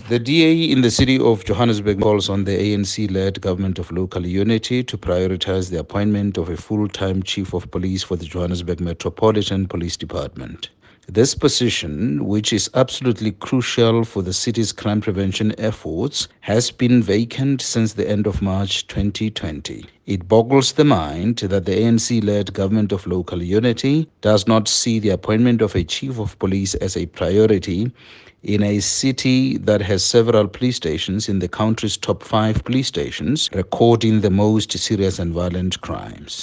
The DA in the city of Johannesburg calls on the ANC-led government of local unity to prioritize the appointment of a full-time chief of police for the Johannesburg Metropolitan Police Department. This position, which is absolutely crucial for the city's crime prevention efforts, has been vacant since the end of March 2020. It boggles the mind that the ANC-led government of local unity does not see the appointment of a chief of police as a priority in a city that has several police stations in the country's top 5 police stations, recording the most serious and violent crimes.